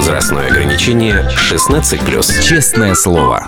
Возрастное ограничение 16+. Честное слово.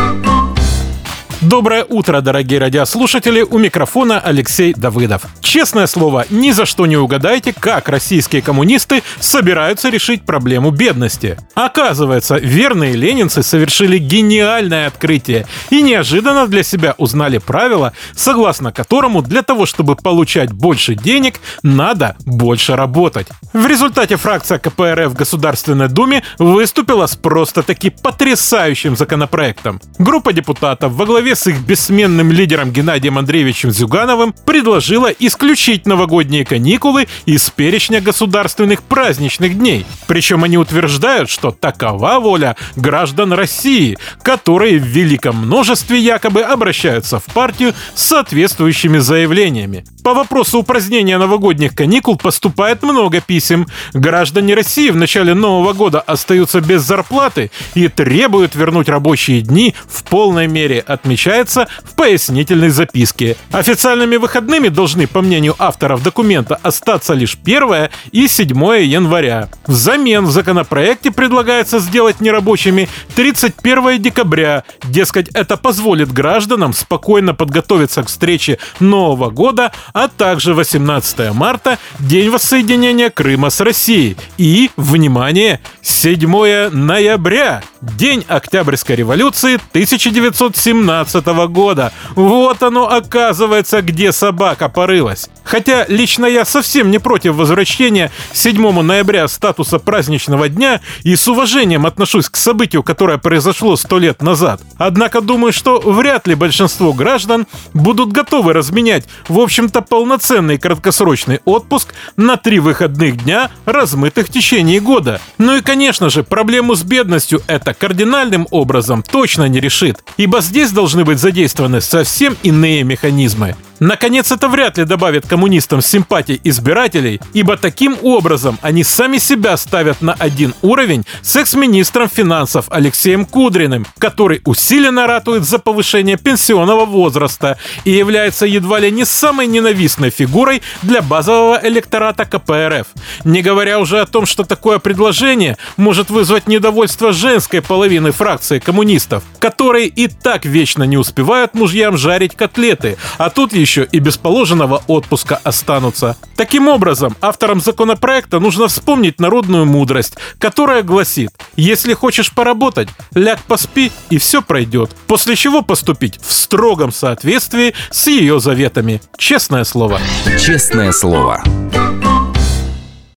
Доброе утро, дорогие радиослушатели, у микрофона Алексей Давыдов. Честное слово, ни за что не угадаете, как российские коммунисты собираются решить проблему бедности. Оказывается, верные ленинцы совершили гениальное открытие и неожиданно для себя узнали правило, согласно которому для того, чтобы получать больше денег, надо больше работать. В результате фракция КПРФ в Государственной Думе выступила с просто-таки потрясающим законопроектом. Группа депутатов во главе с их бессменным лидером Геннадием Андреевичем Зюгановым предложила исключить новогодние каникулы из перечня государственных праздничных дней. Причем они утверждают, что такова воля граждан России, которые в великом множестве якобы обращаются в партию с соответствующими заявлениями. По вопросу упразднения новогодних каникул поступает много писем. Граждане России в начале Нового года остаются без зарплаты и требуют вернуть рабочие дни в полной мере, отмечается в пояснительной записке. Официальными выходными должны, по мнению авторов документа, остаться лишь 1 и 7 января. Взамен в законопроекте предлагается сделать нерабочими 31 декабря. Дескать, это позволит гражданам спокойно подготовиться к встрече Нового года, а также 18 марта, День воссоединения Крыма с Россией. И, внимание, 7 ноября, День Октябрьской революции 1917 года. Вот оно, оказывается, где собака порылась. Хотя лично я совсем не против возвращения 7 ноября статуса праздничного дня и с уважением отношусь к событию, которое произошло 100 лет назад. Однако думаю, что вряд ли большинство граждан будут готовы разменять, в общем-то, полноценный краткосрочный отпуск на 3 выходных дня, размытых в течение года. Ну и, конечно же, проблему с бедностью это кардинальным образом точно не решит, ибо здесь должны быть задействованы совсем иные механизмы. Наконец, это вряд ли добавит коммунистам симпатий избирателей, ибо таким образом они сами себя ставят на один уровень с экс-министром финансов Алексеем Кудриным, который усиленно ратует за повышение пенсионного возраста и является едва ли не самой ненавистной фигурой для базового электората КПРФ. Не говоря уже о том, что такое предложение может вызвать недовольство женской половины фракции коммунистов, которые и так вечно не успевают мужьям жарить котлеты, а тут еще и без положенного отпуска останутся. Таким образом, авторам законопроекта нужно вспомнить народную мудрость, которая гласит: если хочешь поработать, ляг поспи и все пройдет. После чего поступить в строгом соответствии с ее заветами. Честное слово. Честное слово.